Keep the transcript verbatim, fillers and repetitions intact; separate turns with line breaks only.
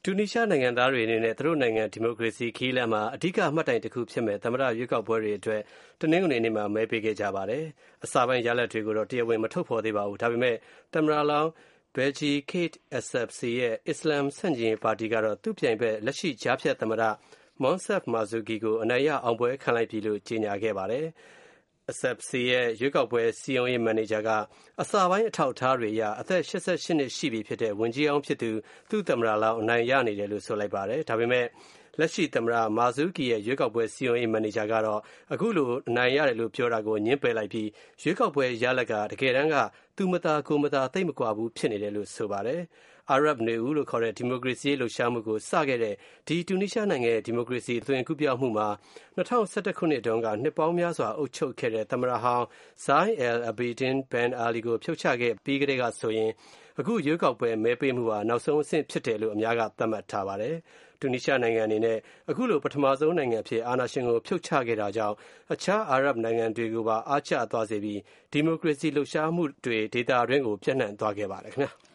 တူနီးရှားနိုင်ငံသားတွေအနေနဲ့သူတို့နိုင်ငံဒီမိုကရေစီခီးလမ်းမှာအဓိကအမှတ်တိုင်တစ်ခုဖြစ်မဲ့သမ္မတရွေးကောက်ပွဲတွေအတွက်တနင်္ဂနွေနေ့မှာမဲပေးခဲ့ကြပါတယ်။အစပိုင်းရလဒ်တွေကိုတော့တရားဝင်မထုတ်ဖော်သေးပါဘူး။ဒါပေမဲ့သမ္မတလောင်း Beji Caid Essebsi ရဲ့အစ္စလာမ်ဆန့်ကျင်ရေးပါတီကတော့သူ့ပြိုင်ဘက်လက်ရှိကြားဖြတ်သမ္မတ Monsef Mazuki ကိုအနိုင်ရအောင်ပွဲခံလိုက်ပြီလို့ကြေညာခဲ့ပါတယ်။ Essebsi ရဲ့ရွေးကောက်ပွဲစည်းရုံးရေးမန်နေဂျာကအစပိုင်းအထောက်အထားတွေအရအသက်၈၈နှစ်ရှိပြီဖြစ်တဲ့ဝန်ကြီးအောင်ဖြစ်သူသူ့သမ္မတလောင်းအနိုင်ရနေတယ်လို့ဆိုလိုက်ပါတယ်။ဒါပေမဲ့လက်ရှိသမ္မတ Mazuki ရဲ့ရွေးကောက်ပွဲစည်းရုံးရေးမန်နေဂျာကတော့အခုလိုအနိုင်ရတယ်လို့ပြောတာကိုငြင်းပယ်လိုက်ပြီးရွေးကောက်ပွဲရလဒ်ကတကယ်တမ်းကသူမသာကိုမသာသိပ်မကွာဘူးဖြစ်နေတယ်လို့ဆိုပါတယ်။ အာရပ်နွေဦးလို့ခေါ်တဲ့ဒီမိုကရေစီရေးလှုပ်ရှားမှုကိုစခဲ့တဲ့ဒီတူနီးရှားနိုင်ငံရဲ့ဒီမိုကရေစီအသွင်ကူးပြောင်းမှုမှာ၂၀၁၁ခုနှစ်တုန်းကနှစ်ပေါင်းများစွာအုပ်ချုပ်ခဲ့တဲ့သမ္မတဟောင်း Zine al-Abidine Ben Ali ကိုဖြုတ်ချခဲ့ပြီးကတည်းကဆိုရင်အခုရွေးကောက်ပွဲမဲပေးမှုဟာနောက်ဆုံးအဆင့်ဖြစ်တယ်လို့အများကသတ်မှတ်ထားပါတယ်။တူနီးရှားနိုင်ငံအနေနဲ့အခုလိုပထမဆုံးနိုင်ငံအဖြစ်အာဏာရှင်ကိုဖြုတ်ချခဲ့တာကြောင့်အခြားအာရပ်နိုင်ငံတွေကိုပါအားကျသွားစေပြီးဒီမိုကရေစီလှုပ်ရှားမှုတွေဒေသတွင်းကိုပြန့်နှံ့သွားခဲ့ပါတယ်ခင်ဗျာ။